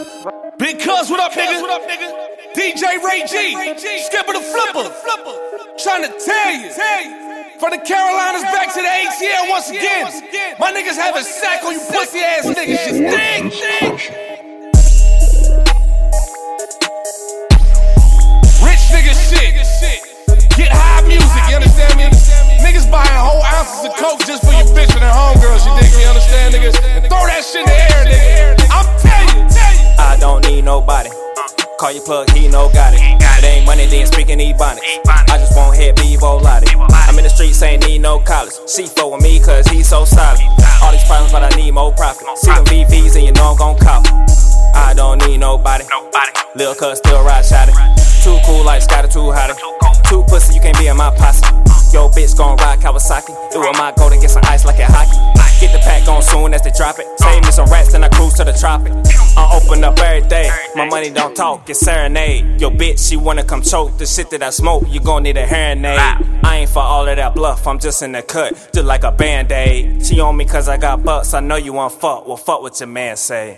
Big Cuz, what up, nigga? DJ Ray G, Skipper the Flipper. Trying to tell you. From the Carolinas back to the ATL once again. My niggas having sack on you pussy ass niggas. Just think. Rich nigga shit. Get high music, you understand me? Niggas buying whole ounces of coke just for your bitch and her homegirls, you dig me? Understand, niggas? And throw that shit in the air, nigga. I'm telling you. I don't need nobody. Call your plug, he no got it. It ain't money, then speaking Ebonics. I just want head Bevo Lottie. I'm in the streets, ain't need no college. C4 with me, cause he so solid. All these problems, but I need more profit. See them VVs and you know I'm gon' cop. I don't need nobody. Lil' cuz still ride shotty. Too cool like Scotty, too hotty. Too pussy, you can't be in my posse. Yo, bitch gon' ride Kawasaki. It was my goal to get some ice like a hockey. Get the pack on soon as they drop it. Save me some rats and I cruise to the tropic. I open up every day. My money don't talk, it's serenade. Yo, bitch, she wanna come choke the shit that I smoke. You gon' need a hearing aid. I ain't for all of that bluff, I'm just in the cut, just like a band-aid. She on me cause I got bucks, I know you want fuck. Well, fuck what your man say.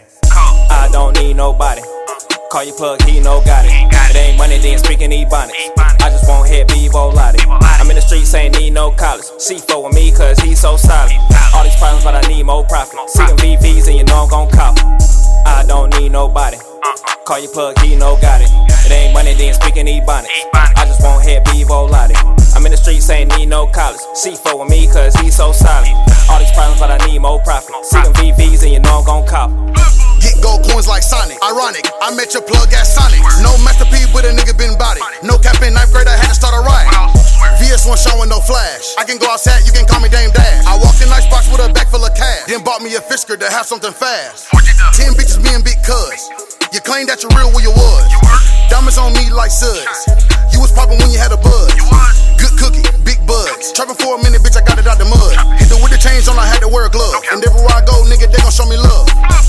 I don't need nobody. Call your plug, he no got it. It ain't money, then speaking Ebonics. I just want head Bevo Lottie. I'm in the streets, ain't need no college. C4 with me, cause he so solid. All these problems, but I need more profit. See them VVs and you know I'm gon' cop. I don't need nobody. Call your plug, he no got it. It ain't money, then speaking Ebonics. I just want head Bevo Lottie. I'm in the streets, ain't need no college. C4 with me, cause he so solid. All these problems, but I need more profit. See them VVs and you know I'm gon' cop. Get gold coins like Sonic. Ironic, I met your plug at Sonic. No Master P, but a nigga been body. No cap in ninth grade, I had to start a riot. VS1 showing no flash. I can go outside, you can call me Dame Dash. I walked in Icebox with a bag full of cash. Then bought me a fish skirt to have something fast. 10 bitches, me and Big Cuz. You claim that you're real where you was. Diamonds on me like suds. You was poppin' when you had a buzz. Good cookie, big bugs. Trappin' for a minute, bitch, I got it out the mud. Hit the with the chains on, I had to wear a glove. And everywhere I go, nigga, they gon' show me love.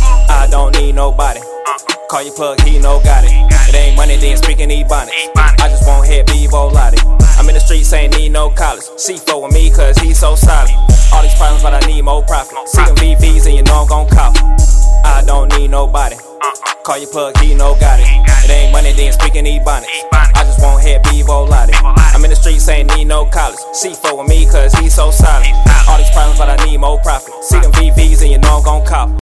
I don't need nobody. Call your plug, he no got it. It ain't money, then speaking Ebonics. I just want head Bevo Lottie. I'm in the streets, ain't need no college. C4 with me, cause he so solid. All these problems, but I need more profit. See them VVs and you know I'm gon' cop. I don't need nobody. Call your plug, he no got it. It ain't money, then speaking Ebonics. I just want head Bevo Lottie. I'm in the streets, ain't need no college. C4 with me, cause he so solid. All these problems, but I need more profit. See them VVs and you know I'm gon' cop.